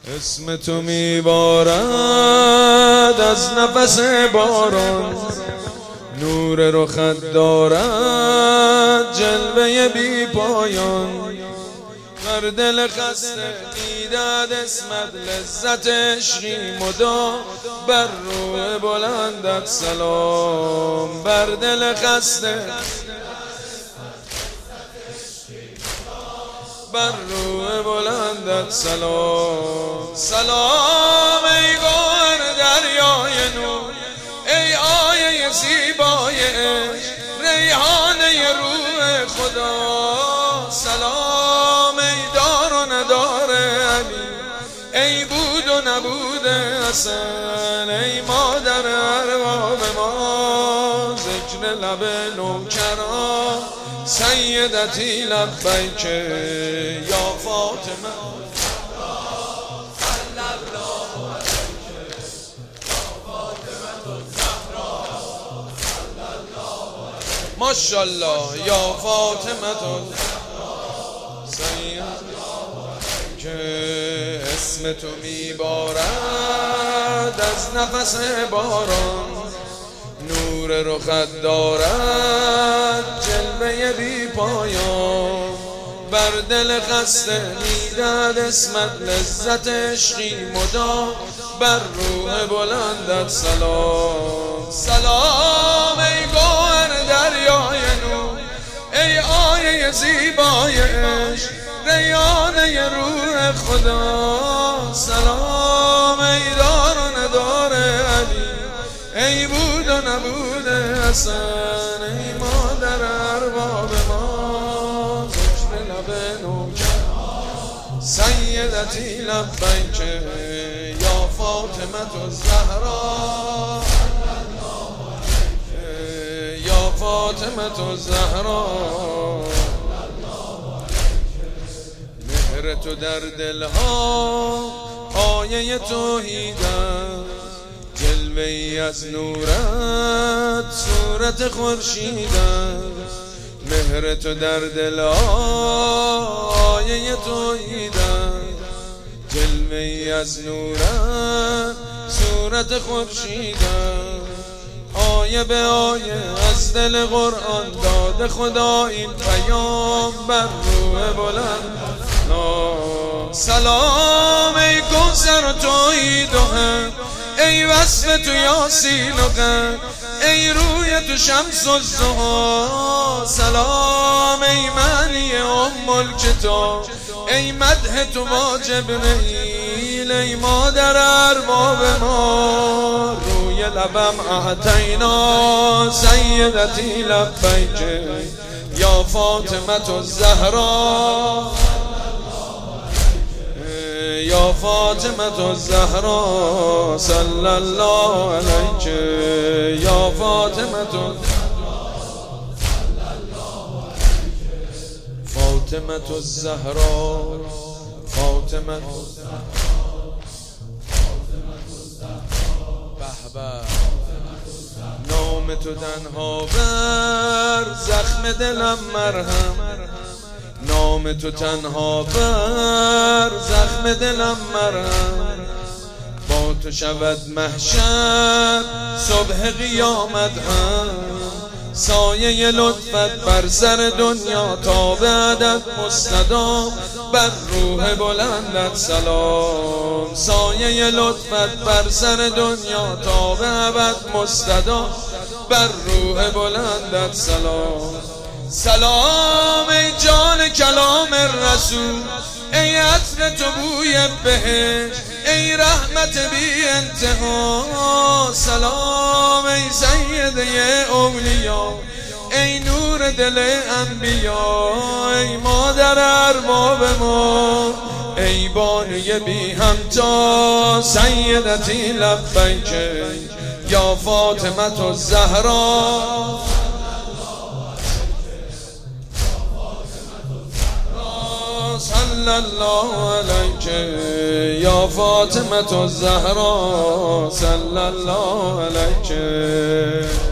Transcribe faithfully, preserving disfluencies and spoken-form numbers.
اسم تو میبارد از نفس باران، نور رخت دارد جلوه بی پایان. بر دل خسته دیدد اسمت لذت عشقی مدام، بر روح بلندت سلام. بر دل خسته بر روح بلندت سلام. سلام ای گوهر دریای نور، ای آیه زیبای عشق، ریحانه روح خدا. سلام ای دار و ندار علی، ای بود و نبود حسن، ای مادر ارباب ما، ذکر لب نوکران. سیدتی لبیک یا فاطمه، ماشاءالله یا فاطمه سید، که اسم تو میبارد از نفس باران، نور رخت دارد جلوه بی پایان. بر دل خسته میدهد اسمت لذت عشقی مدام، بر روح بلندت سلام. سلام ای گوهر دریای نور، ای آیه زیبای عشق، ریحانه روح خدا. سلام ای دار و ندار علی، ای بود و نبود حسن، ای مادر ارباب ما، ذکر لب نوکران. سیدتی لبیک یا فاطمه الزهرا، یا فاطمه الزهرا. مهر تو در دلها آیه توحید است، جلوه ای از نورت صورت خورشید است. مهر تو در دلها آیه توحید است، جلوه ای از نورت صورت خورشید است. آیه به آیه از دل قرآن داده خدا این پیام، بر روح بلند نام. سلام ای کوثر و توحید و هم، ای وصف تو یاسین و غم، ای روی تو شمس الضحی. سلام ای معنی ام الکتاب، ای مدح تو با جبرئیل، ای مادر ارباب ما، روی لبم اعطینا. سیدتی لبیک یا فاطمه الزهرا، یا فاطمه الزهرا. صلی الله علیک یا فاطمه، فاطمه الزهرا، فاطمه. به به نام تو تنها بر زخم دلم مرهم، نام تو تنها بر زخم دلم مرهم. با تو شود محشر صبح قیامت هم، سایه لطفت بر سر دنیا تا به عدد مستدام، بر روح بلندت سلام. سایه لطفت بر سر دنیا تا به ابد مستدام، بر روح بلندت سلام. سلام ای جان کلام رسول، ای عطر تو بوی بهشت، ای رحمت بی انتها. سلام ای سیده اولیا، ای نور دل انبیا، ای مادر ارباب ما، ای بانوی بی همتا. سیدتی لبیک یا فاطمه الزهرا، صلی الله علیک یا فاطمه الزهرا. صلی الله علیک.